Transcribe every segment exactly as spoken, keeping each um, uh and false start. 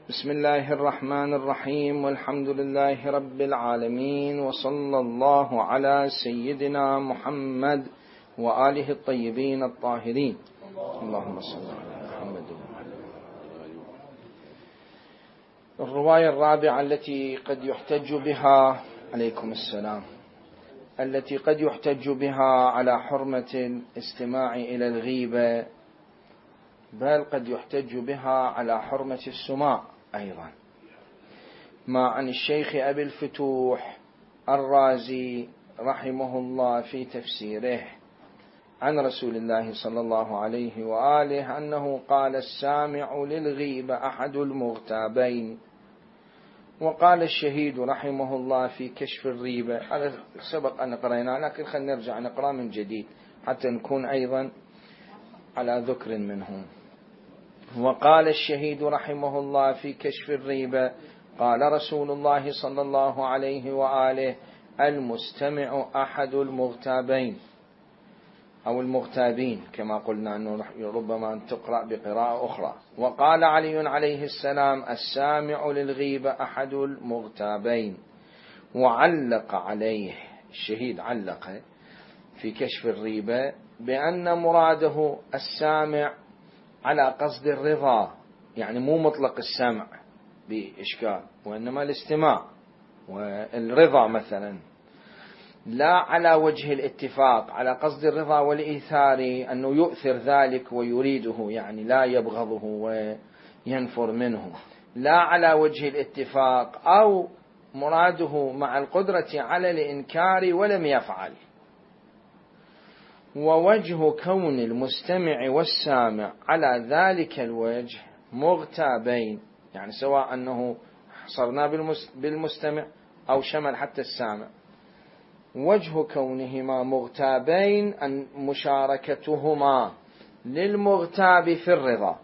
بسم الله الرحمن الرحيم، والحمد لله رب العالمين، وصلى الله على سيدنا محمد وآله الطيبين الطاهرين. اللهم صل على محمد. الرواية الرابعة التي قد يحتج بها عليكم السلام التي قد يحتج بها على حرمة الاستماع إلى الغيبة، بل قد يحتج بها على حرمة السماع أيضا، ما عن الشيخ أبي الفتوح الرازي رحمه الله في تفسيره عن رسول الله صلى الله عليه وآله أنه قال: السامع للغيبة أحد المغتابين. وقال الشهيد رحمه الله في كشف الريبة، هذا سبق أن قرأناه لكن خلينا نرجع نقرأ من جديد حتى نكون أيضا على ذكر منهم. وقال الشهيد رحمه الله في كشف الريبة: قال رسول الله صلى الله عليه وآله: المستمع أحد المغتابين أو المغتابين، كما قلنا أنه ربما أن تقرأ بقراءة أخرى. وقال علي عليه السلام: السامع للغيبة أحد المغتابين. وعلق عليه الشهيد، علق في كشف الريبة بأن مراده السامع على قصد الرضا، يعني مو مطلق السمع بإشكال، وإنما الاستماع والرضا مثلا، لا على وجه الاتفاق على قصد الرضا والإيثار، أنه يؤثر ذلك ويريده، يعني لا يبغضه وينفر منه، لا على وجه الاتفاق، أو مراده مع القدرة على الإنكار ولم يفعل. ووجه كون المستمع والسامع على ذلك الوجه مغتابين، يعني سواء أنه حصرنا بالمستمع أو شمل حتى السامع، وجه كونهما مغتابين أن مشاركتهما للمغتاب في الرضا،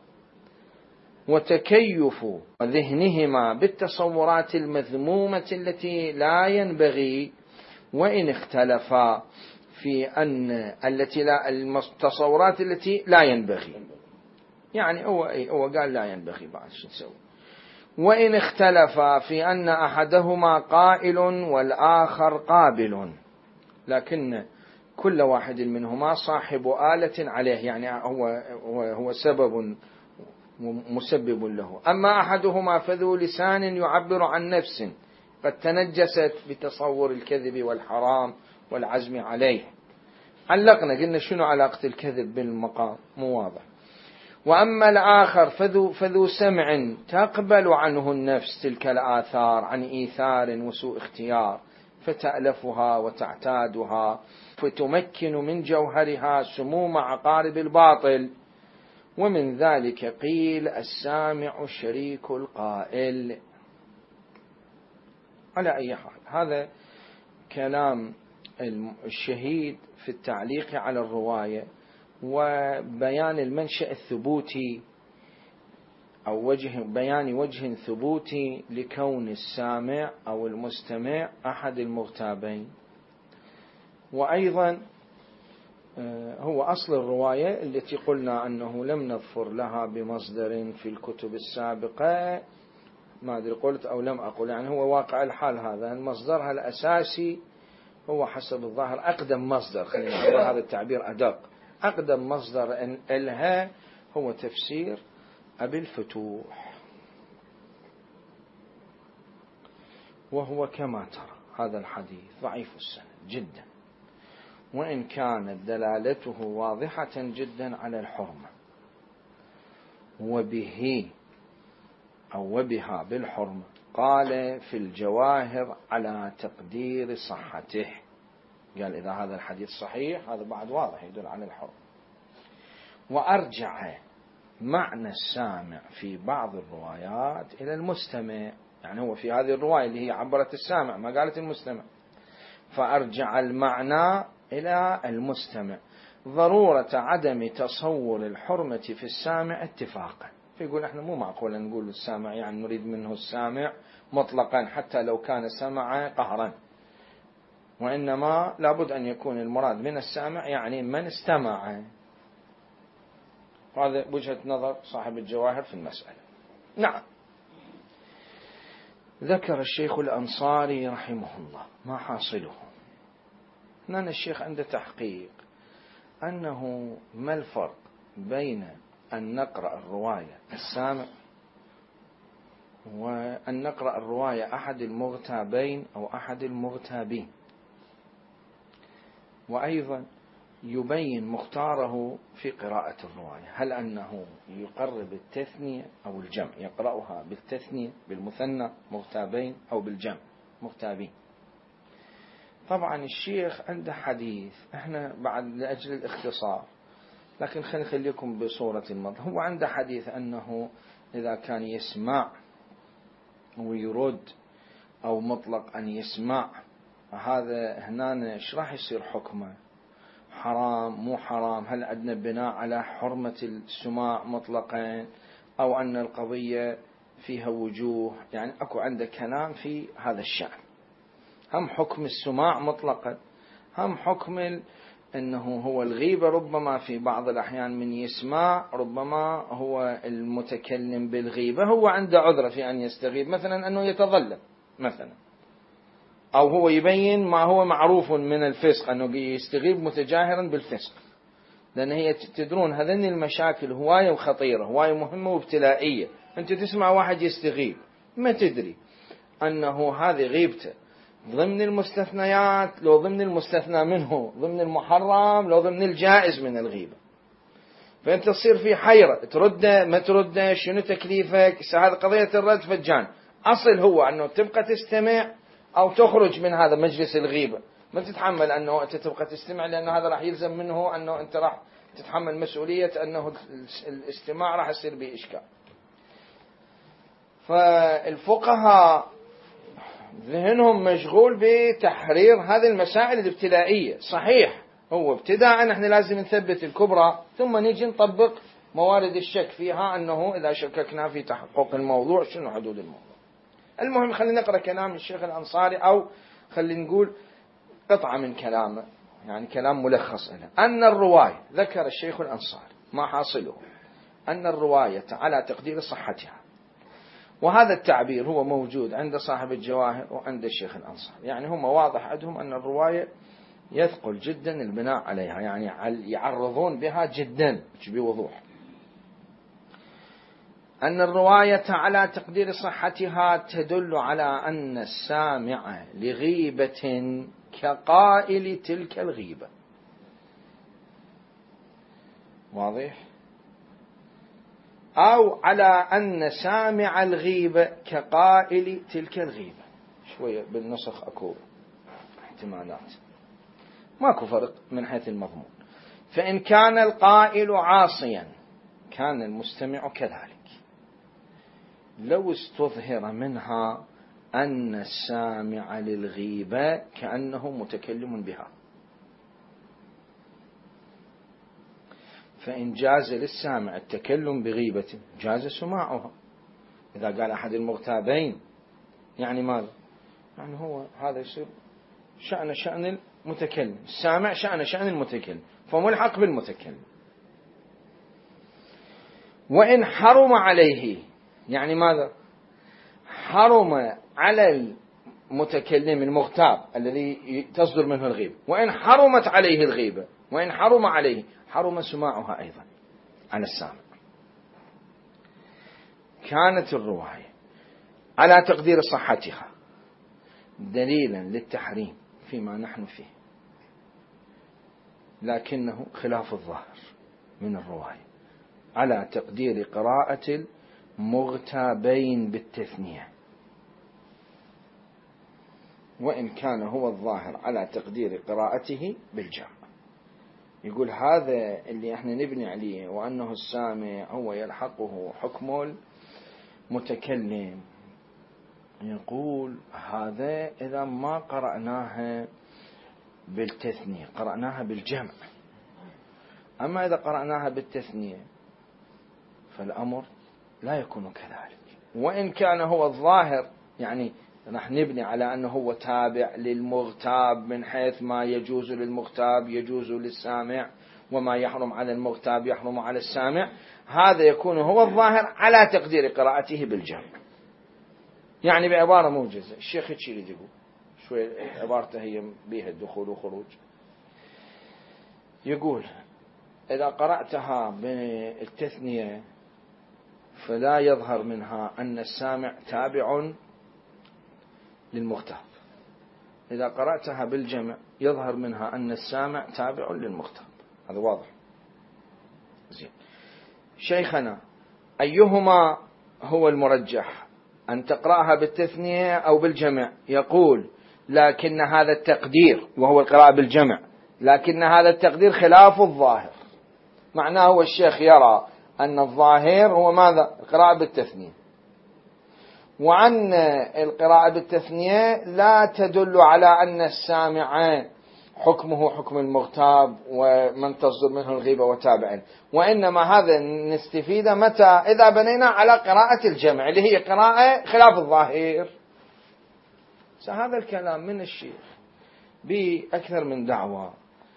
وتكيف ذهنهما بالتصورات المذمومة التي لا ينبغي، وإن اختلفا في أن التي لا التصورات التي لا ينبغي، يعني هو هو قال لا ينبغي، بعد شو نسوي؟ وإن اختلفا في أن أحدهما قائل والآخر قابل، لكن كل واحد منهما صاحب آلة عليه، يعني هو هو هو سبب مسبب له. أما أحدهما فذو لسان يعبر عن نفس قد تنجست بتصور الكذب والحرام والعزم عليه. علقنا قلنا شنو علاقة الكذب بالمقام، مو واضح. وأما الآخر فذو, فذو سمع تقبل عنه النفس تلك الآثار عن إيثار وسوء اختيار، فتألفها وتعتادها، فتمكن من جوهرها سموم عقارب الباطل. ومن ذلك قيل: السامع شريك القائل. على أي حال، هذا كلام الشهيد في التعليق على الرواية، وبيان المنشأ الثبوتي أو وجه بيان وجه ثبوتي لكون السامع أو المستمع أحد المغتابين. وأيضا هو أصل الرواية التي قلنا أنه لم نظفر لها بمصدر في الكتب السابقة، ما أدري قلت أو لم أقل، يعني هو واقع الحال هذا المصدرها الأساسي هو حسب الظاهر أقدم مصدر، خلينا نقول هذا التعبير أدق، أقدم مصدر إلها هو تفسير أبي الفتوح، وهو كما ترى هذا الحديث ضعيف السند جدا، وإن كانت دلالته واضحة جدا على الحرمة، وبه أو وبها بالحرمة. قال في الجواهر على تقدير صحته، قال إذا هذا الحديث صحيح هذا بعد واضح يدل على الحرمة. وأرجع معنى السامع في بعض الروايات إلى المستمع، يعني هو في هذه الرواية اللي هي عبرت السامع ما قالت المستمع، فأرجع المعنى إلى المستمع. ضرورة عدم تصور الحرمة في السامع اتفاقا، فيقول احنا مو معقول نقول السامع يعني نريد منه السامع مطلقا حتى لو كان سمع قهرا، وإنما لابد أن يكون المراد من السامع يعني من استمع. هذا وجهة نظر صاحب الجواهر في المسألة. نعم، ذكر الشيخ الأنصاري رحمه الله ما حاصله. هنا الشيخ عنده تحقيق أنه ما الفرق بين أن نقرأ الرواية السامع وأن نقرأ الرواية أحد المغتابين أو أحد المغتابين، وأيضا يبين مختاره في قراءة الرواية، هل أنه يقرب التثنية أو الجمع، يقرأها بالتثنية بالمثنى مغتابين أو بالجمع مغتابين. طبعا الشيخ عنده حديث، احنا بعد لأجل الاختصار لكن خلينا نخليكم بصورة المضى. هو عنده حديث أنه إذا كان يسمع ويرد أو مطلق أن يسمع، هذا هنا ايش راح يصير حكمه؟ حرام مو حرام؟ هل عندنا بناء على حرمة السماع مطلقا أو أن القضية فيها وجوه؟ يعني أكو عنده كلام في هذا الشأن، هم حكم السماع مطلقا، هم حكم أنه هو الغيبة ربما في بعض الأحيان من يسمع ربما هو المتكلم بالغيبة هو عنده عذر في أن يستغيب، مثلا أنه يتظلم مثلا، أو هو يبين ما هو معروف من الفسق أنه يستغيب متجاهرا بالفسق. لأن هي تدرون هذين المشاكل هواية وخطيرة، هواية مهمة وابتلائية. أنت تسمع واحد يستغيب ما تدري أنه هذه غيبته ضمن المستثنيات، لو ضمن المستثنى منه، ضمن المحرم، لو ضمن الجائز من الغيبة. فأنت تصير في حيرة، ترده ما ترده، شنو تكليفك؟ هذه قضية الرد فجان. أصل هو أنه تبقى تستمع أو تخرج من هذا مجلس الغيبة، ما تتحمل أنه أنت تبقى تستمع، لأن هذا راح يلزم منه أنه أنت راح تتحمل مسؤولية أنه الاستماع راح يصير به إشكال. فالفقهاء ذهنهم مشغول بتحرير هذه المسائل الابتلائية. صحيح هو ابتداء نحن لازم نثبت الكبرى ثم نيجي نطبق موارد الشك فيها، أنه إذا شككنا في تحقق الموضوع شنو حدود الموضوع. المهم خلينا نقرأ كلام الشيخ الأنصاري، أو خلينا نقول قطعة من كلامه، يعني كلام ملخص له. أن الرواية، ذكر الشيخ الأنصاري ما حاصله، أن الرواية على تقدير صحتها، وهذا التعبير هو موجود عند صاحب الجواهر وعند الشيخ الأنصاري، يعني هم واضح عندهم أن الرواية يثقل جدا البناء عليها، يعني يعرضون بها جدا بوضوح. أن الرواية على تقدير صحتها تدل على أن السامع لغيبة كقائل تلك الغيبة. واضح؟ أو على أن سامع الغيبة كقائل تلك الغيبة. شوية بالنسخ أكو احتمالات، ماكو فرق من حيث المضمون. فإن كان القائل عاصيا كان المستمع كذلك، لو استظهر منها أن السامع للغيبة كأنه متكلم بها. فإن جاز للسامع التكلم بغيبة جاز سماعها. إذا قال أحد المغتابين يعني ماذا؟ يعني هو هذا يصير شأن شأن المتكلم، السامع شأن شأن المتكلم، فملحق بالمتكلم. وإن حرم عليه، يعني ماذا؟ حرم على المتكلم المغتاب الذي تصدر منه الغيبة، وإن حرمت عليه الغيبة، وإن حرم عليه حرم سماعها أيضا على السامع. كانت الرواية على تقدير صحتها دليلا للتحريم فيما نحن فيه، لكنه خلاف الظاهر من الرواية على تقدير قراءة المغتابين بالتثنية، وإن كان هو الظاهر على تقدير قراءته بالجمع. يقول هذا اللي احنا نبني عليه، وأنه السامع هو يلحقه حكم المتكلم، يقول هذا إذا ما قرأناها بالتثنية قرأناها بالجمع. أما إذا قرأناها بالتثنية فالأمر لا يكون كذلك. وإن كان هو الظاهر، يعني نحن نبني على أنه هو تابع للمغتاب من حيث ما يجوز للمغتاب يجوز للسامع، وما يحرم على المغتاب يحرم على السامع، هذا يكون هو الظاهر على تقدير قراءته بالجمع. يعني بعبارة موجزة الشيخ هيك يريد يقول، شوي عبارته هي بيها الدخول وخروج. يقول إذا قرأتها بالتثنية فلا يظهر منها أن السامع تابع للمغتاب، إذا قرأتها بالجمع يظهر منها أن السامع تابع للمغتاب. هذا واضح. زين. شيخنا أيهما هو المرجح، أن تقرأها بالتثنية أو بالجمع؟ يقول لكن هذا التقدير، وهو القراءة بالجمع، لكن هذا التقدير خلاف الظاهر. معناه هو الشيخ يرى أن الظاهر هو ماذا؟ القراءة بالتثنية، وعن القراءة بالتثنية لا تدل على أن السامع حكمه حكم المغتاب ومن تصدر منه الغيبة وتابعا، وإنما هذا نستفيد متى؟ إذا بنينا على قراءة الجمع اللي هي قراءة خلاف الظاهر. هذا الكلام من الشيخ بأكثر من دعوة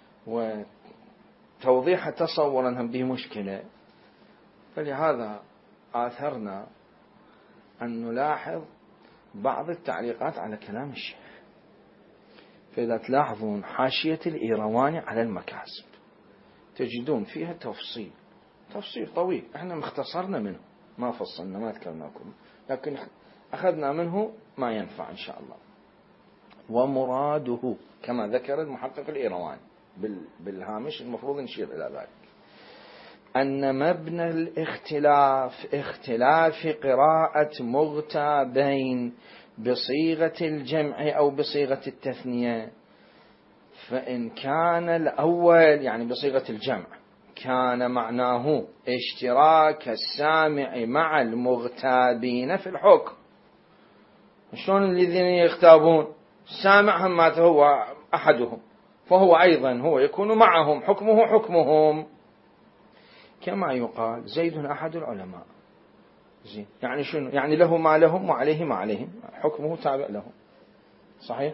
وتوضيح تصورا هم به مشكلة، فلهذا آثرنا أن نلاحظ بعض التعليقات على كلام الشيخ. فإذا تلاحظون حاشية الإيرواني على المكاسب تجدون فيها تفصيل تفصيل طويل، احنا مختصرنا منه، ما فصلنا ما تكلمناكم، لكن أخذنا منه ما ينفع إن شاء الله. ومراده كما ذكر المحقق الإيرواني بالهامش، المفروض نشير إلى ذلك، أن مبنى الاختلاف اختلاف قراءة مغتابين بصيغة الجمع أو بصيغة التثنية، فإن كان الأول يعني بصيغة الجمع كان معناه اشتراك السامع مع المغتابين في الحكم. شلون الذين يغتابون؟ السامع هم هو أحدهم، فهو أيضا هو يكون معهم، حكمه حكمهم، كما يقال زيد أحد العلماء. زين. يعني شنو؟ يعني له ما لهم وعليه ما عليهم، حكمه تابع لهم. صحيح؟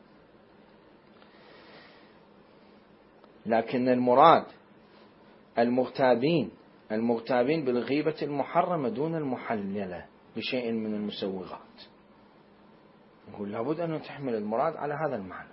لكن المراد المغتابين المغتابين بالغيبة المحرمة دون المحللة بشيء من المسوغات. نقول لابد أن تحمل المراد على هذا المعنى.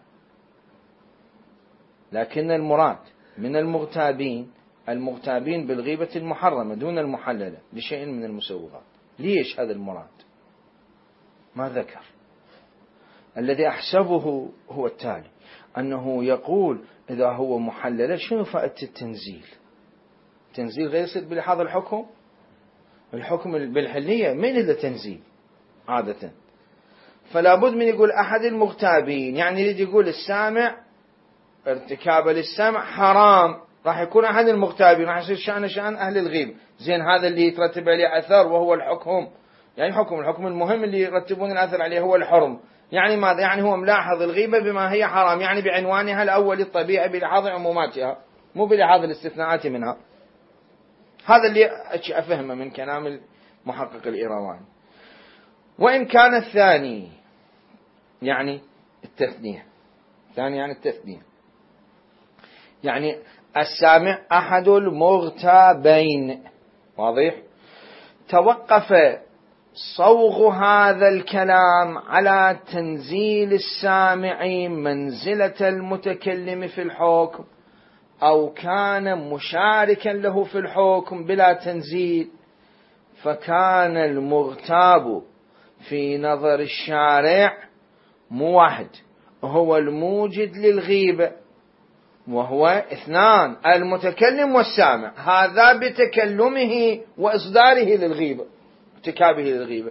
لكن المراد من المغتابين المغتابين بالغيبة المحرمة دون المحللة بشيء من المسوغات. ليش هذا المراد؟ ما ذكر. الذي أحسبه هو التالي، أنه يقول إذا هو محلل شنو فائدة التنزيل؟ التنزيل غير يصير بلحاظ الحكم، الحكم بالحلية من إلا تنزيل عادة. فلا بد من يقول أحد المغتابين، يعني يريد يقول السامع ارتكاب للسامع حرام، راح يكون أحد المغتابين، راح يصير شأن شأن أهل الغيب. زين، هذا اللي يترتب عليه أثر وهو الحكم، يعني حكم الحكم المهم اللي يرتبون الأثر عليه هو الحرم. يعني ماذا؟ يعني هو ملاحظ الغيبة بما هي حرام، يعني بعنوانها الأول الطبيعي بلحاظ عموماتها، مو بلحاظ الاستثناءات منها. هذا اللي أفهمه من كلام المحقق الإيرواني. وإن كان الثاني يعني التثنية، الثاني يعني التثنية، يعني السامع أحد المغتابين، واضح؟ توقف صوغ هذا الكلام على تنزيل السامع منزلة المتكلم في الحكم، أو كان مشاركا له في الحكم بلا تنزيل، فكان المغتاب في نظر الشارع موحد هو الموجد للغيبة، وهو اثنان، المتكلم والسامع، هذا بتكلمه وإصداره للغيبة، ارتكابه للغيبة،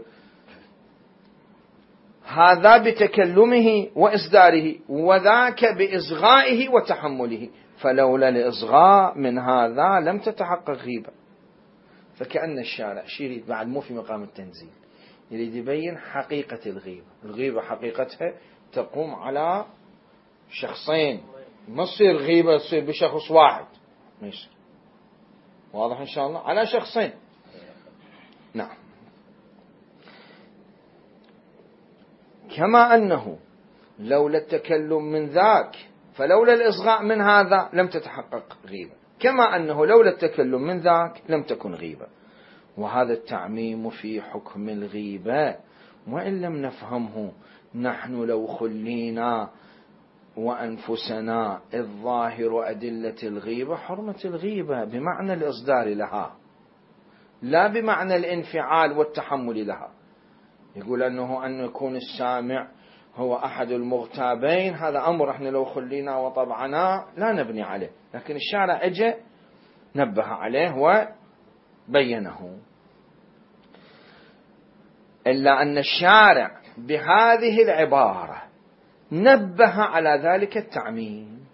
هذا بتكلمه وإصداره، وذاك بإصغائه وتحمله، فلولا الإصغاء من هذا لم تتحقق غيبة. فكأن الشارع يريد بعد مو في مقام التنزيل، يريد يبين حقيقة الغيبة. الغيبة حقيقتها تقوم على شخصين، ما تصير غيبة تصير بشخص واحد، ما يصير. واضح إن شاء الله؟ على شخصين. نعم. كما أنه لولا التكلم من ذاك فلولا الإصغاء من هذا لم تتحقق غيبة، كما أنه لولا التكلم من ذاك لم تكن غيبة. وهذا التعميم في حكم الغيبة وإن لم نفهمه نحن لو خلينا وأنفسنا الظاهر أدلة الغيبة حرمة الغيبة بمعنى الإصدار لها لا بمعنى الانفعال والتحمل لها. يقول أنه أن يكون السامع هو أحد المغتابين، هذا أمر احنا لو خلينا وطبعنا لا نبني عليه، لكن الشارع اجى نبه عليه وبينه. إلا أن الشارع بهذه العبارة نبه على ذلك التعميم.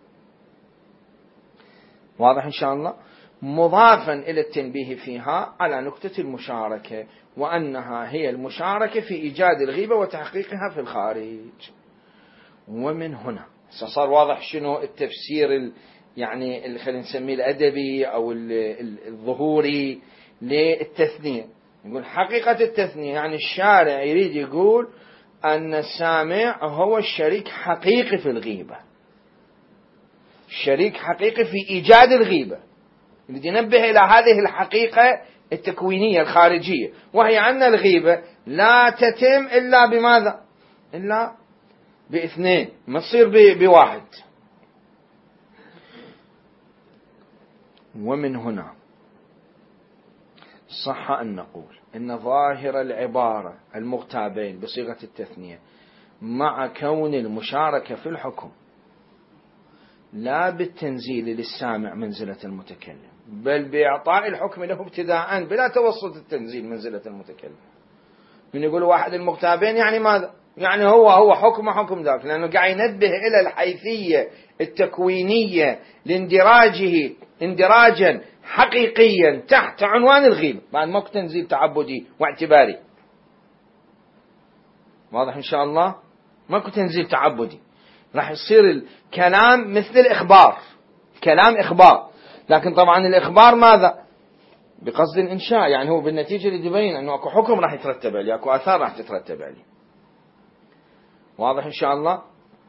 واضح إن شاء الله؟ مضافا إلى التنبيه فيها على نكتة المشاركة، وأنها هي المشاركة في إيجاد الغيبة وتحقيقها في الخارج. ومن هنا صار واضح شنو التفسير يعني اللي خلينا نسميه الأدبي أو الظهوري للتثنية. يقول حقيقة التثنية يعني الشارع يريد يقول أن السامع هو الشريك حقيقي في الغيبة، الشريك حقيقي في إيجاد الغيبة، يريد ينبه إلى هذه الحقيقة التكوينية الخارجية، وهي أن الغيبة لا تتم إلا بماذا؟ إلا باثنين، ما تصير بواحد. ومن هنا صح أن نقول إن ظاهر العبارة المغتابين بصيغة التثنية مع كون المشاركة في الحكم لا بالتنزيل للسامع منزلة المتكلم، بل بإعطاء الحكم له ابتداء بلا توسط التنزيل منزلة المتكلم. من يقول واحد المغتابين يعني ماذا؟ يعني هو هو حكم حكم ذاك، لأنه قاعد ينبه إلى الحيثية التكوينية لاندراجه اندراجا حقيقيا تحت عنوان الغيبة، بعد ماكو تنزيل تعبدي واعتباري. واضح إن شاء الله؟ ماكو تنزيل تعبدي، راح يصير الكلام مثل الإخبار، كلام إخبار، لكن طبعا الإخبار ماذا؟ بقصد الإنشاء، يعني هو بالنتيجة اللي يبين أنه أكو حكم راح يترتب عليه، أكو آثار راح تترتب عليه. واضح إن شاء الله؟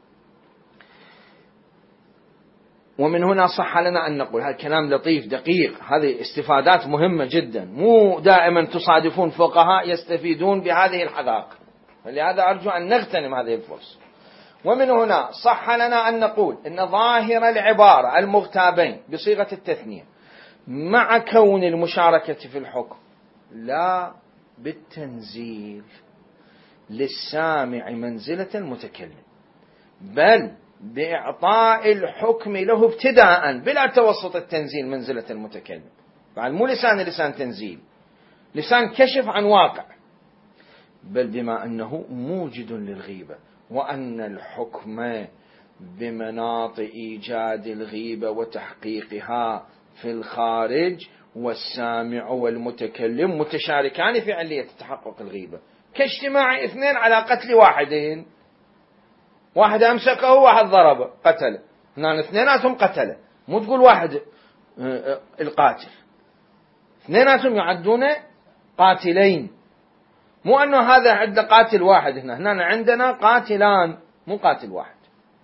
ومن هنا صح لنا أن نقول هذا كلام لطيف دقيق، هذه استفادات مهمة جدا، مو دائما تصادفون فقهاء يستفيدون بهذه الحذاقة، فلهذا أرجو أن نغتنم هذه الفرصة. ومن هنا صح لنا أن نقول إن ظاهر العبارة المغتابين بصيغة التثنية مع كون المشاركة في الحكم لا بالتنزيل للسامع منزلة المتكلم، بل بإعطاء الحكم له ابتداء بلا توسط التنزيل منزلة المتكلم. بعد مو لسان لسان تنزيل، لسان كشف عن واقع، بل بما أنه موجد للغيبة، وأن الحكم بمناط إيجاد الغيبة وتحقيقها في الخارج، والسامع والمتكلم متشاركان في علية تحقق الغيبة، كاجتماع اثنين على قتل واحدين، واحد أمسكه وواحد ضربه قتله، هنا اثنيناتهم قتله، مو تقول واحد القاتل، اثنيناتهم يعدون قاتلين، مو أنه هذا عندنا قاتل واحد، هنا هنا عندنا قاتلان مو قاتل واحد.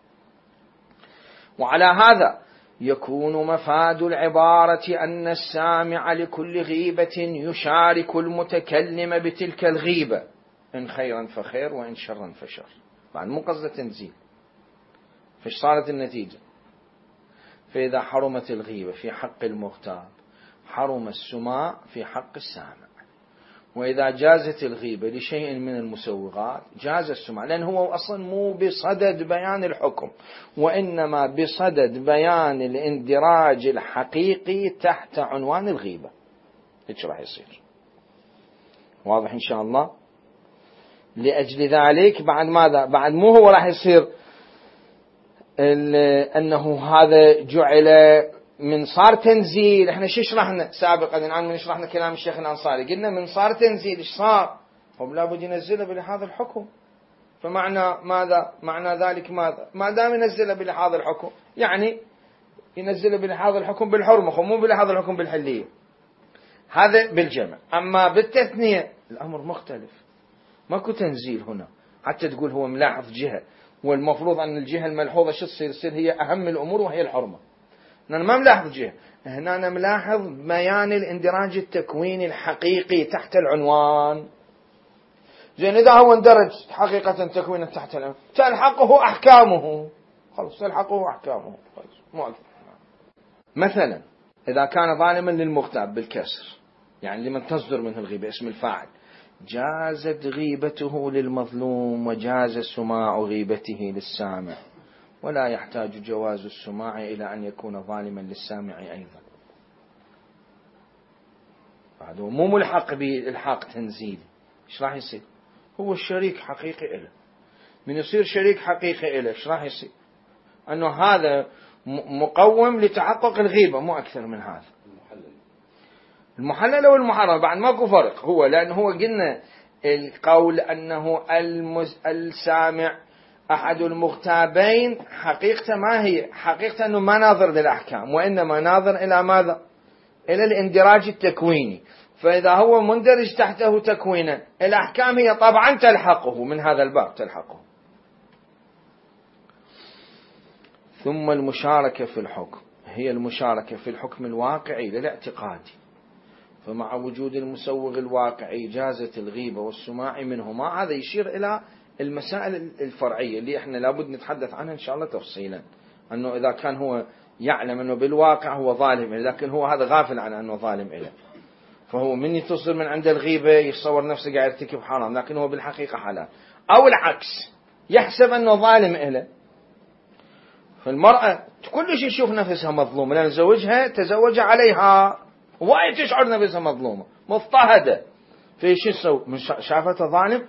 وعلى هذا يكون مفاد العبارة أن السامع لكل غيبة يشارك المتكلم بتلك الغيبة، إن خيرا فخير وإن شرا فشر. بعد مو قصد تنزيل، فايش صارت النتيجة؟ فإذا حرمت الغيبة في حق المغتاب حرم السماع في حق السامع، وإذا جازت الغيبة لشيء من المسوغات جاز السماع، لأن هو أصلا مو بصدد بيان الحكم، وإنما بصدد بيان الاندراج الحقيقي تحت عنوان الغيبة. إيش راح يصير؟ واضح إن شاء الله؟ لأجل ذلك بعد ماذا؟ بعد مو هو راح يصير أنه هذا جعل من صار تنزيل. احنا شو شرحنا سابقا الآن من شرحنا كلام الشيخ الأنصاري، قلنا من صار تنزيل ايش صار؟ هم لابد ينزله بلحاظ الحكم، فمعنى ماذا؟ معنى ذلك ماذا؟ ما دام ينزله بلحاظ الحكم يعني ينزله بلحاظ الحكم بالحرمة، مو بلحاظ الحكم بالحلية، هذا بالجمع. أما بالتثنية الأمر مختلف، ماكو تنزيل هنا حتى تقول هو ملاحظ جهة، والمفروض أن الجهة الملحوظة شو تصير؟ تصير هي أهم الأمور وهي الحرمة. أنا ما ملاحظ جهة، هنا أنا ملاحظ بيان الاندراج التكويني الحقيقي تحت العنوان. زين إذا هو اندرج حقيقة تكوينا تحت الأمر تلحقه أحكامه، خلص تلحقه أحكامه خلص. مثلا إذا كان ظالما للمغتاب بالكسر، يعني لمن تصدر منه الغيبة اسم الفاعل، جازت غيبته للمظلوم وجاز سماع غيبته للسامع، ولا يحتاج جواز السماع إلى أن يكون ظالما للسامع أيضا. هذا مو ملحق بالحاق تنزيل. إيش راح يصير؟ هو الشريك حقيقي إله، من يصير شريك حقيقي إله إيش راح يصير؟ أنه هذا مقوم لتحقق الغيبة، مو أكثر من هذا. المحلل والمحرم بعد ماكو فرق، هو لأنه هو قلنا القول أنه المز... السامع أحد المغتابين حقيقة ما هي حقيقة أنه ما ناظر للأحكام، وإنما ناظر إلى ماذا؟ إلى الاندراج التكويني. فإذا هو مندرج تحته تكوينا الأحكام هي طبعا تلحقه، من هذا الباب تلحقه. ثم المشاركة في الحكم هي المشاركة في الحكم الواقعي للاعتقادي، فمع وجود المسوغ الواقعي جازت الغيبة والسماع منهما. هذا يشير إلى المسائل الفرعية اللي احنا لابد نتحدث عنها إن شاء الله تفصيلا، أنه إذا كان هو يعلم أنه بالواقع هو ظالم إله، لكن هو هذا غافل عن أنه ظالم إله، فهو من يتصل من عند الغيبة يتصور نفسه قاعد يرتكب حرام لكن هو بالحقيقة حلال، أو العكس يحسب أنه ظالم إله. فالمرأة كلش يشوف نفسها مظلومة لأن زوجها تزوج عليها، وايد تشعر نفسها مظلومة مضطهدة، فايش تسوي؟ من شافتها ظالم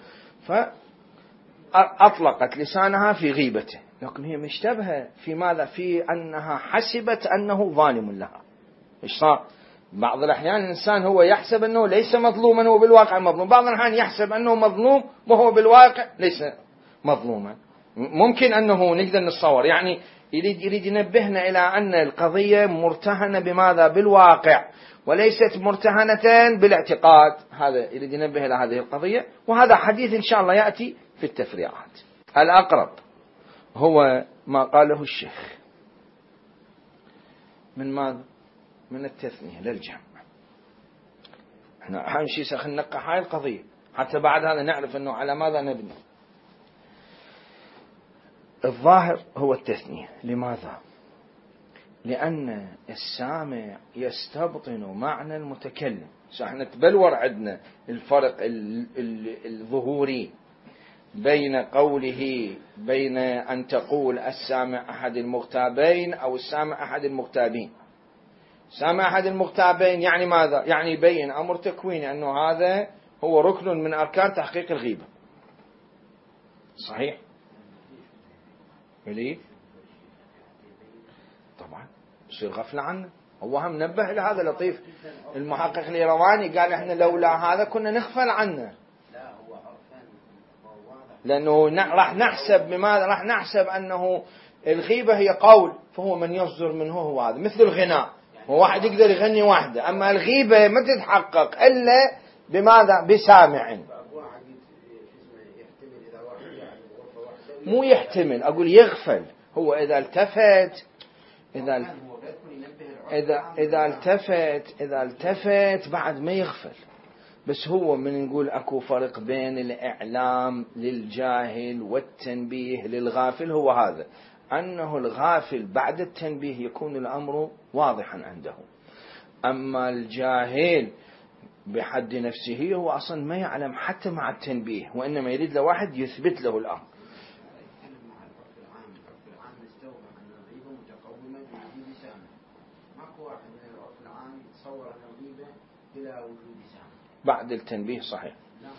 فأطلقت لسانها في غيبته، لكن هي مشتبهة في ماذا؟ في أنها حسبت أنه ظالم لها. إيش صار؟ بعض الأحيان الإنسان هو يحسب أنه ليس مظلوما وهو بالواقع مظلوم، بعض الأحيان يحسب أنه مظلوم وهو بالواقع ليس مظلوما. ممكن أنه نقدر نتصور، يعني يريد يريد ينبهنا إلى أن القضية مرتهنة بماذا؟ بالواقع، وليست مرتهنة بالاعتقاد. هذا يريد ينبه إلى هذه القضية، وهذا حديث إن شاء الله يأتي في التفريعات. الأقرب هو ما قاله الشيخ من ماذا؟ من التثنية للجمع. احنا أهم شيء سننقح هاي القضية حتى بعد هذا نعرف أنه على ماذا نبني. الظاهر هو التثنية. لماذا؟ لأن السامع يستبطن معنى المتكلم. احنا تبلور عندنا الفرق الظهوري بين قوله بين أن تقول السامع أحد المغتابين أو السامع أحد المغتابين. سامع أحد المغتابين يعني ماذا؟ يعني يبين أمر تكويني أنه هذا هو ركن من أركان تحقيق الغيبة. صحيح؟ ليه؟ طبعا يصير غفلة عنه. هو هم نبه إلى هذا لطيف المحقق الإيرواني، قال إحنا لولا هذا كنا نغفل عنه، لأنه راح نحسب بماذا؟ راح نحسب أنه الغيبة هي قول، فهو من يصدر منه هو هذا، مثل الغناء، هو واحد يقدر يغني واحدة، أما الغيبة ما تتحقق إلا بماذا؟ بسامع. مو يحتمل، أقول يغفل. هو إذا التفت إذا إذا إذا التفت إذا التفت بعد ما يغفل. بس هو من نقول أكو فرق بين الإعلام للجاهل والتنبيه للغافل، هو هذا أنه الغافل بعد التنبيه يكون الأمر واضحا عنده، أما الجاهل بحد نفسه هو أصلا ما يعلم حتى مع التنبيه، وإنما يريد له واحد يثبت له الأمر. بعد التنبيه صحيح.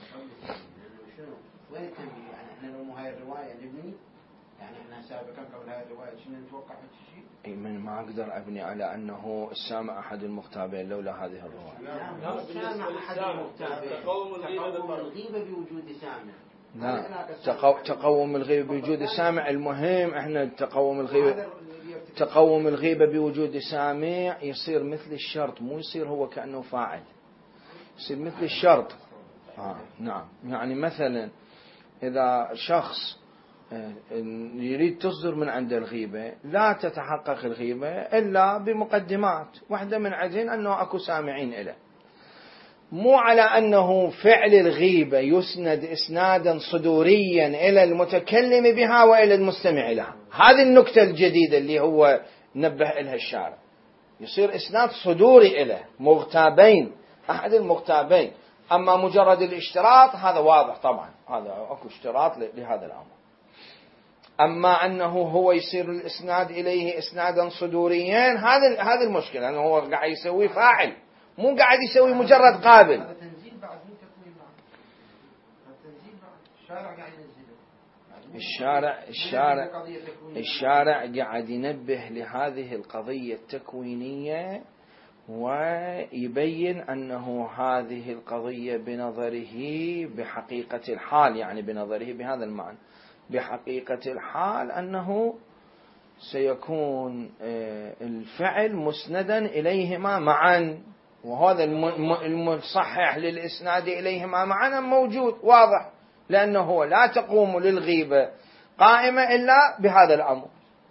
وين التنبيه؟ يعني احنا لو مو هاي الرواية نبني، يعني احنا سابقا قبل هاي الرواية شنو نتوقع هالشيء؟ اي من ما اقدر ابني على انه السامع احد المغتابين لولا هذه الرواية. لا السامع احد المغتابين، تقوم الغيبة بوجود سامع. لا تقوم الغيبة بوجود سامع. المهم احنا تقوم الغيبة تقوم الغيبة بوجود سامع يصير مثل الشرط، مو يصير هو كأنه فاعل، يصير مثل الشرط. آه نعم. يعني مثلا إذا شخص يريد تصدر من عند الغيبة لا تتحقق الغيبة إلا بمقدمات، واحدة من عدين أنه أكو سامعين إله. مو على أنه فعل الغيبة يسند إسنادا صدوريا إلى المتكلم بها وإلى المستمع لها. هذه النكتة الجديدة اللي هو نبه إلها الشارع، يصير إسناد صدوري إليه مغتابين، أحد المغتابين. أما مجرد الاشتراط هذا واضح طبعا، هذا أكو اشتراط لهذا الأمر. أما أنه هو يصير الإسناد إليه إسنادا صدوريا، هذا هذا المشكلة، أنه هو قاعد يسوي فاعل، مو قاعد يسوي مجرد قابل. هذا تنزيل بعد مو تكوين بعد. التنزيل بعد الشارع قاعد ينزله. الشارع الشارع الشارع قاعد ينبه لهذه القضية التكوينية، ويبين أنه هذه القضية بنظره بحقيقة الحال، يعني بنظره بهذا المعنى، بحقيقة الحال أنه سيكون الفعل مسندا إليهما معا، وهذا المصحح للإسناد إليهما معا موجود واضح، لأنه هو لا تقوم للغيبة قائمة إلا بهذا الأمر.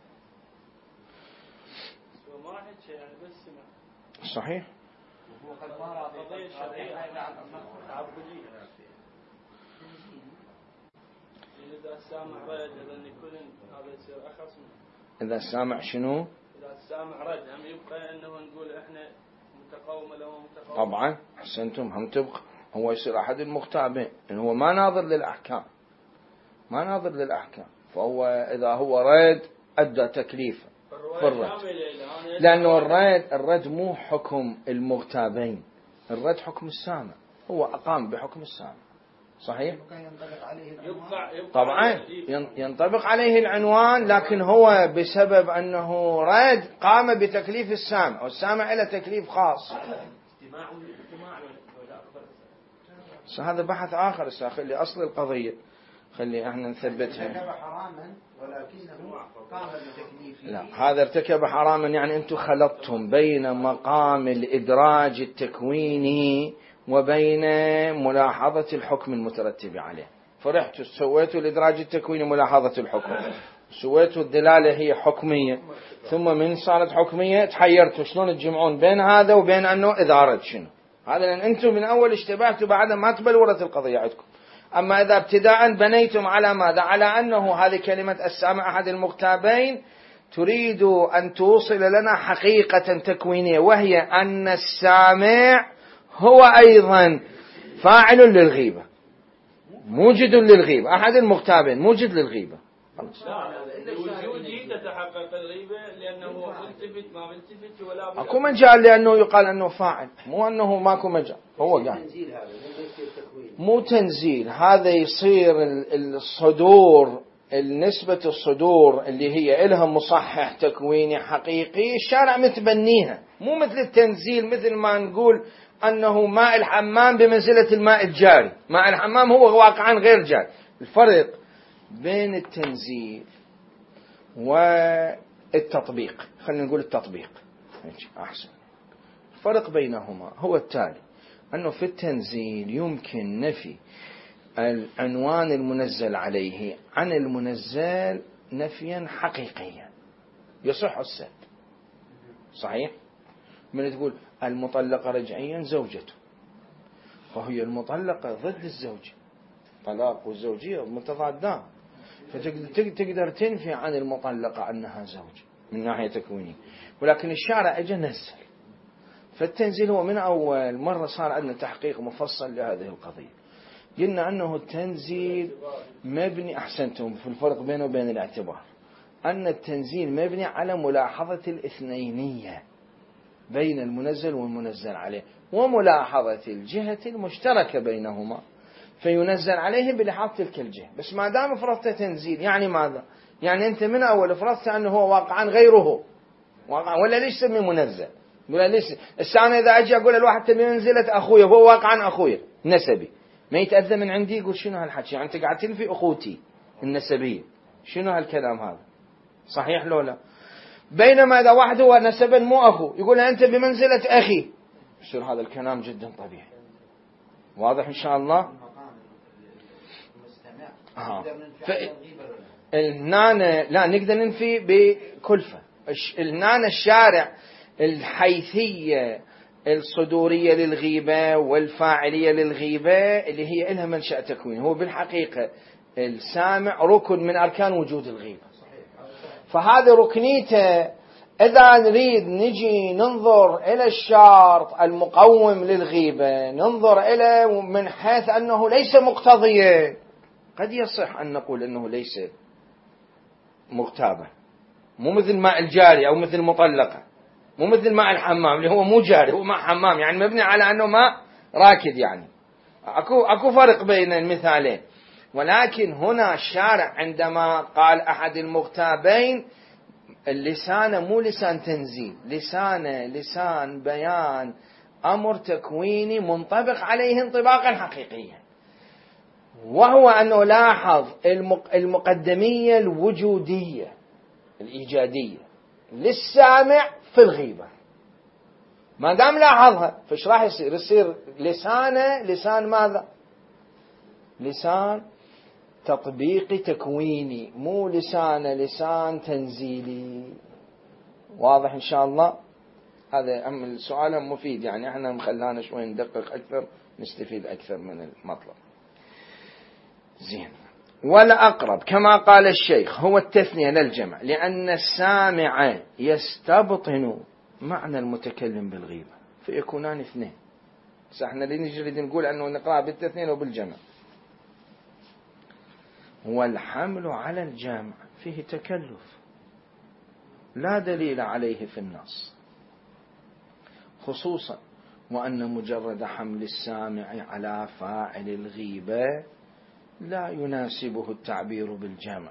صحيح. إذا السامع شنو؟ إذا السامع رد هم يبقى أنه نقول إحنا متقوم له متقوم. طبعا أحسنتم، هم تبقى هو يصير أحد المغتابين، إنه هو ما ناظر للأحكام، ما ناظر للأحكام، فهو إذا هو رد أدى تكليفه بالرد، لأنه الرد الرد مو حكم المغتابين، الرد حكم السامع، هو أقام بحكم السامع. صحيح؟ طبعا ينطبق عليه العنوان، لكن هو بسبب أنه رد قام بتكليف السامع، والسامع له تكليف خاص. هذا بحث آخر، خلي أصل القضية خلي احنا نثبتها. لا، هذا ارتكب حراما يعني أنتم خلطتم بين مقام الإدراج التكويني وبين ملاحظة الحكم المترتب عليه، فرحتوا سويتوا الإدراج التكويني ملاحظة الحكم، سويتوا الدلالة هي حكمية، ثم من صارت حكمية تحيرتوا شلون تجمعون بين هذا وبين أنه إذا رد شنو هذا، لأن أنتم من أول اشتبهتوا بعد ما تبلورت القضية عندكم. أما إذا ابتداء بنيتم على ماذا؟ على أنه هذه كلمة السامع أحد المغتابين تريد أن توصل لنا حقيقة تكوينية، وهي أن السامع هو أيضا فاعل للغيبة، موجد للغيبة، أحد المغتابين موجد للغيبة. وجوده تتحقق الغيبة لأنه ملتفت ما ملتفت ولا أكو مجال لأنه يقال أنه فاعل، مو أنه ماكو مجال. هو قال مو تنزيل، هذا يصير الصدور، النسبة الصدور اللي هي إلها مصحح تكويني حقيقي الشارع متبنيها، مو مثل التنزيل مثل ما نقول أنه ماء الحمام بمنزلة الماء الجاري، ماء الحمام هو واقعا غير جاري. الفرق بين التنزيل والتطبيق، خلينا نقول التطبيق أحسن، الفرق بينهما هو التالي، أنه في التنزيل يمكن نفي العنوان المنزل عليه عن المنزل نفيا حقيقيا يصح السد. صحيح؟ من تقول المطلقة رجعيا زوجته، فهي المطلقة ضد الزوجة، طلاق والزوجية متضادان، فتقدر تنفي عن المطلقة أنها زوجة من ناحية تكوينية، ولكن الشارع اجى نزل. فالتنزيل هو من أول مرة صار عندنا تحقيق مفصل لهذه القضية، قلنا أنه التنزيل مبني، أحسنتم في الفرق بينه وبين الاعتبار، أن التنزيل مبني على ملاحظة الاثنينية بين المنزل والمنزل عليه، وملاحظة الجهة المشتركة بينهما، فينزل عليه بلحاظ تلك الجهة. بس ما دام فرضت تنزيل يعني ماذا؟ يعني أنت من أول فرضت أنه هو واقعا غيره واقعا، ولا ليش سمي منزل؟ ولا ليش السنة إذا أجي أقول الواحد تبي منزلة أخويا هو واقعا أخويا نسبي، ما يتأذى من عندي يقول شنو هالحكي، يعني أنت قاعد تنفي أخوتي النسبية، شنو هالكلام هذا؟ صحيح لو لا؟ بينما إذا واحد هو نسبا مو أخو يقول أنت بمنزلة أخي، يصير هذا الكلام جدا طبيعي. واضح إن شاء الله؟ آه. النانة لا نقدر ننفي بكلفة، النانة الشارع الحيثية الصدورية للغيبة والفاعلية للغيبة اللي هي إلها منشأ تكوين. هو بالحقيقة السامع ركن من أركان وجود الغيبة، فهذا ركنيته. إذا نريد نجي ننظر إلى الشرط المقوم للغيبة، ننظر إلى من حيث أنه ليس مقتضيا، قد يصح أن نقول أنه ليس مغتابا، مو مثل ماء الجاري أو مثل مطلقة، مو مثل ماء الحمام اللي هو مو جاري، هو ماء حمام يعني مبني على أنه ماء راكد. يعني أكو أكو فرق بين المثالين. ولكن هنا الشارع عندما قال أحد المغتابين، اللسان مو لسان تنزيل، لسان لسان بيان أمر تكويني منطبق عليه انطباقا حقيقيا، وهو أنه لاحظ المقدمية الوجودية الإيجادية للسامع في الغيبة. ما دام لاحظها فايش راح يصير؟ يصير لسانه لسان ماذا؟ لسان تطبيقي تكويني، مو لسان لسان تنزيلي. واضح إن شاء الله؟ هذا أم السؤال مفيد، يعني احنا مخلانا شوي ندقق أكثر نستفيد أكثر من المطلب. زين. ولا أقرب كما قال الشيخ هو التثنية للجمع، لأن السامع يستبطن معنى المتكلم بالغيبة فيكونان اثنين. احنا اللي نجرد نقول أنه نقرأ بالتثنية وبالجمع. والحمل على الجمع فيه تكلف لا دليل عليه في النص، خصوصا وأن مجرد حمل السامع على فاعل الغيبة لا يناسبه التعبير بالجمع.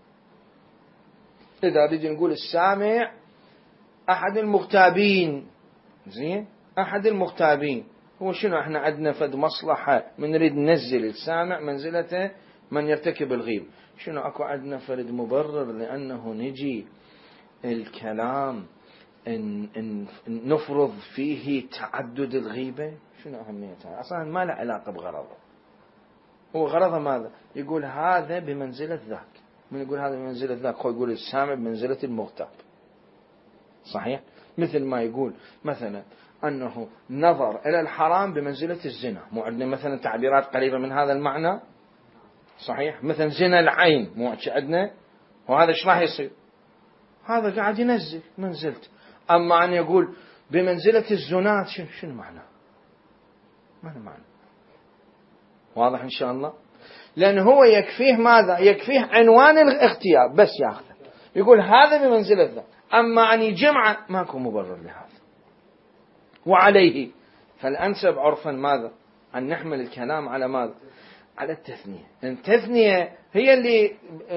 إذا ريد نقول السامع أحد المغتابين، زين، أحد المغتابين، هو شنو؟ احنا عندنا فد مصلحة من نريد ننزل السامع منزلته من يرتكب الغيب. شنو اكو عندنا فرد مبرر لأنه نجي الكلام إن, إن نفرض فيه تعدد الغيبة؟ شنو أهميتها؟ أصلا ما له علاقة بغرضه. هو غرضه ماذا؟ يقول هذا بمنزلة ذاك. من يقول هذا بمنزلة ذاك؟ هو يقول السامع بمنزلة المغتاب. صحيح؟ مثل ما يقول مثلا أنه نظر إلى الحرام بمنزلة الزنا. مو عندنا مثلا تعبيرات قريبة من هذا المعنى؟ صحيح؟ مثلا زنا العين مو عندنا؟ وهذا ايش راح يصير؟ هذا قاعد ينزل منزلته. أما أن يقول بمنزلة الزنات، شنو شنو معناه؟ ما له معنى. واضح إن شاء الله؟ لأن هو يكفيه ماذا؟ يكفيه عنوان الاختيار بس ياخذه، يقول هذا بمنزلة ذا. أما أن يجمع ماكو مبرر لهذا. وعليه فالأنسب عرفا ماذا؟ أن نحمل الكلام على ماذا؟ على التثنية. التثنية هي اللي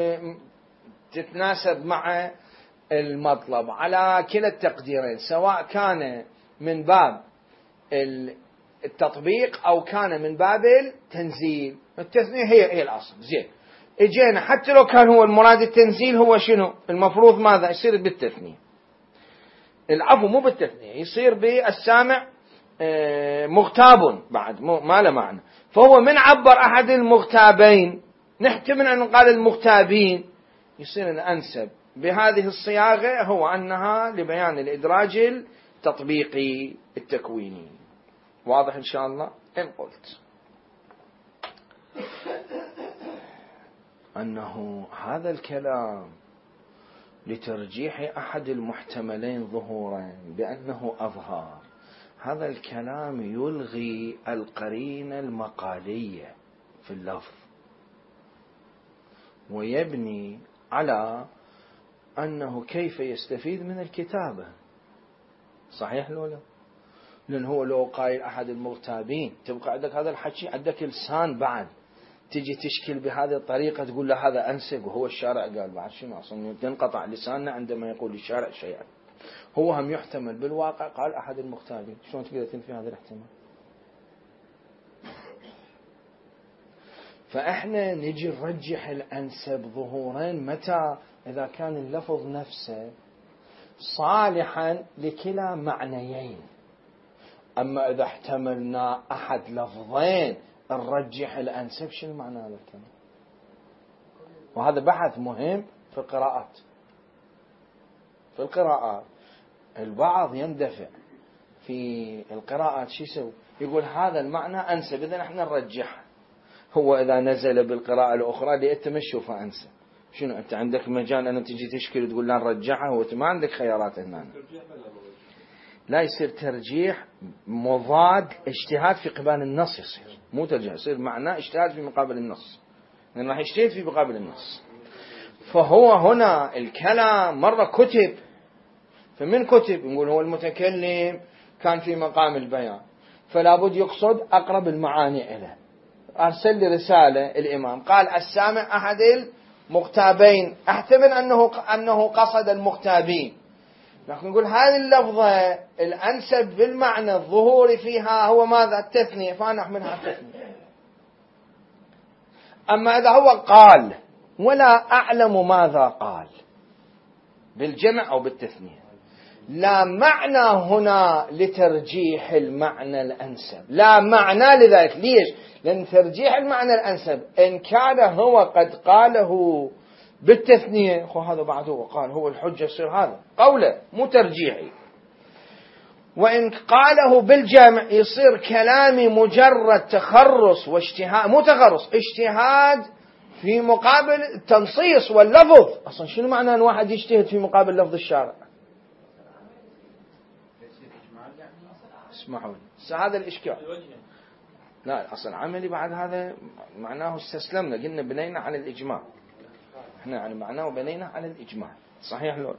تتناسب مع المطلب على كلا التقديرين، سواء كان من باب التطبيق أو كان من باب التنزيل. التثنية هي هي الأصل. زين، اجينا حتى لو كان هو المراد التنزيل، هو شنو المفروض ماذا يصير بالتثنية؟ العفو مو بالتثنية، يصير بالسامع مغتاب بعد، ما له معنى. فهو من عبر أحد المغتابين نحتمل أن نقال المغتابين، يصير الأنسب بهذه الصياغة هو أنها لبيان الإدراج التطبيقي التكويني. واضح إن شاء الله؟ إن قلت أنه هذا الكلام لترجيح أحد المحتملين ظهورا بأنه أظهر، هذا الكلام يلغي القرينة المقالية في اللفظ ويبني على أنه كيف يستفيد من الكتابة. صحيح لولا؟ لأن هو لو قايل أحد المغتابين تبقى عندك هذا الحكي، عندك لسان بعد تجي تشكل بهذه الطريقة تقول له هذا أنسب، وهو الشارع قال بعد شنو أصلا تنقطع لساننا عندما يقول الشارع شيئا. هو هم يحتمل بالواقع قال أحد المغتابين، شلون تقدر تنفي هذا الاحتمال؟ فإحنا نجي نرجح الأنسب ظهورين متى؟ إذا كان اللفظ نفسه صالحا لكلا معنيين. أما إذا احتملنا أحد لفظين نرجح الأنسب، شنو معنى هذا الكلام؟ وهذا بحث مهم في القراءات. في القراءات البعض يندفع في القراءات شو يسوي؟ يقول هذا المعنى أنسب، إذا احنا نرجحه. هو إذا نزل بالقراءة الأخرى اللي أنت مش تشوفها أنسب، شنو أنت عندك مجال أن تجي تشكل وتقول لا نرجحه، وأنت ما عندك خيارات هنا. لا يصير ترجيح مضاد، اجتهاد في قبال النص يصير، مو ترجيح، يصير معناه اجتهاد في مقابل النص، لأن راح يجتهد في مقابل النص. فهو هنا الكلام مرة كتب، فمن كتب نقول هو المتكلم كان في مقام البيان، فلا بد يقصد أقرب المعاني إليه. أرسل لي رسالة الإمام قال السامع أحد المغتابين، احتمل أنه أنه قصد المغتابين، لكن نقول هذه اللفظة الأنسب بالمعنى الظهوري فيها هو ماذا؟ التثنية، فأنا أحملها التثنية. أما إذا هو قال ولا أعلم ماذا قال بالجمع أو بالتثنية، لا معنى هنا لترجيح المعنى الأنسب، لا معنى لذلك. ليش؟ لأن ترجيح المعنى الأنسب إن كان هو قد قاله بالتثنية، خو هذا بعده وقال هو الحجة، يصير هذا قوله مو ترجيحي. وإن قاله بالجمع يصير كلامي مجرد تخرص واجتهاد، مو تخرص، اجتهاد في مقابل التنصيص واللفظ. أصلا شنو معنى أن واحد يجتهد في مقابل لفظ الشارع؟ اسمعون، هذا الإشكال. لا أصلا عملي بعد هذا معناه استسلمنا، قلنا بنينا على الإجماع، احنا يعني معناه بنينا على الإجماع، صحيح لو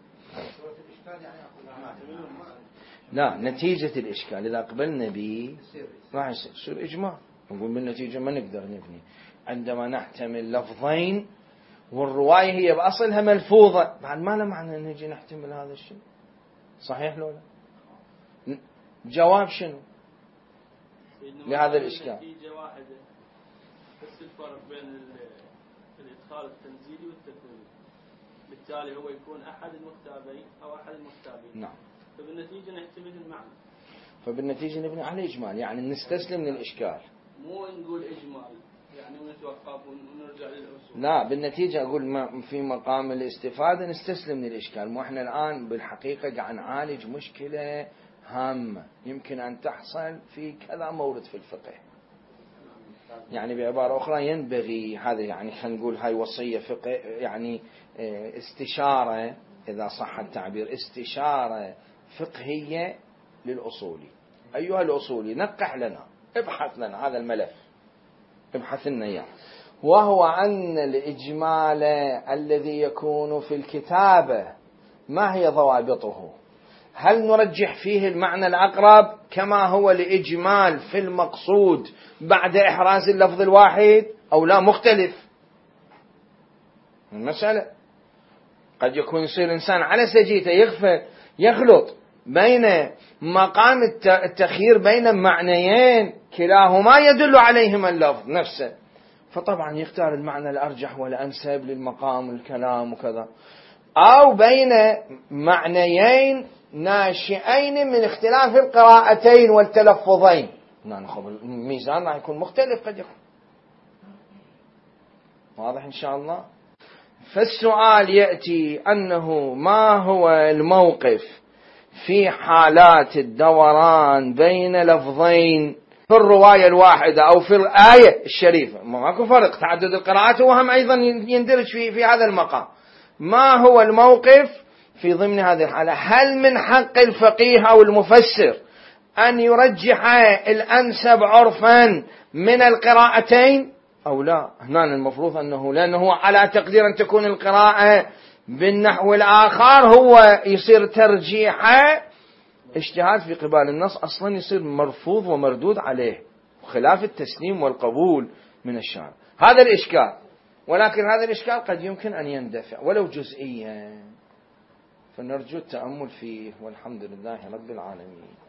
لا نتيجة الإشكال إذا قبلنا به راح يصير إجماع، نقول بالنتيجة ما نقدر نبني عندما نحتمل لفظين والرواية هي بأصلها ملفوظة، بعد ما له معنى أن نجي نحتمل هذا الشيء، صحيح لو لا؟ جواب شنو لهذا الإشكال؟ نتيجة واحدة بس الفرق بين الإدخال التنزيلي والتثنية، بالتالي هو يكون أحد المختابين أو أحد المختابين. نعم. فبالنتيجة نحتمل المعنى، فبالنتيجة نبني على إجمال، يعني نستسلم للإشكال، مو نقول إجمال يعني ونتوقف ونرجع للأصول. لا بالنتيجة أقول ما في مقام الاستفادة نستسلم للإشكال. مو إحنا الآن بالحقيقة قاعد نعالج مشكلة هامة يمكن أن تحصل في كذا مورد في الفقه. يعني بعبارة أخرى ينبغي هذا، يعني خلينا نقول هاي وصية فقه، يعني استشارة إذا صح التعبير، استشارة فقهية للأصولي. أيها الأصولي نقح لنا، ابحث لنا هذا الملف، ابحث لنا إياه، وهو أن الإجمال الذي يكون في الكتابة ما هي ضوابطه؟ هل نرجح فيه المعنى الأقرب كما هو الإجمال في المقصود بعد إحراز اللفظ الواحد أو لا مختلف؟ المسألة قد يكون يصير إنسان على سجيته يغفل يخلط بين مقام التخيير بين معنيين كلاهما يدل عليهما اللفظ نفسه، فطبعا يختار المعنى الأرجح والأنسب للمقام والكلام وكذا، أو بين معنيين ناشئين من اختلاف القراءتين والتلفظين، الميزان راح يكون مختلف قد يكون. واضح إن شاء الله؟ فالسؤال يأتي أنه ما هو الموقف في حالات الدوران بين لفظين في الرواية الواحدة أو في الآية الشريفة؟ ماكو فرق، تعدد القراءات وهم أيضا يندرج في في هذا المقام. ما هو الموقف في ضمن هذه الحالة؟ هل من حق الفقيه أو المفسر أن يرجح الأنسب عرفا من القراءتين أو لا؟ هنا المفروض أنه، لأنه على تقدير أن تكون القراءة بالنحو الآخر هو يصير ترجيحه اجتهاد في قبال النص، أصلا يصير مرفوض ومردود عليه، خلاف التسليم والقبول من الشارع. هذا الإشكال، ولكن هذا الإشكال قد يمكن أن يندفع ولو جزئيا، فنرجو التأمل فيه، والحمد لله رب العالمين.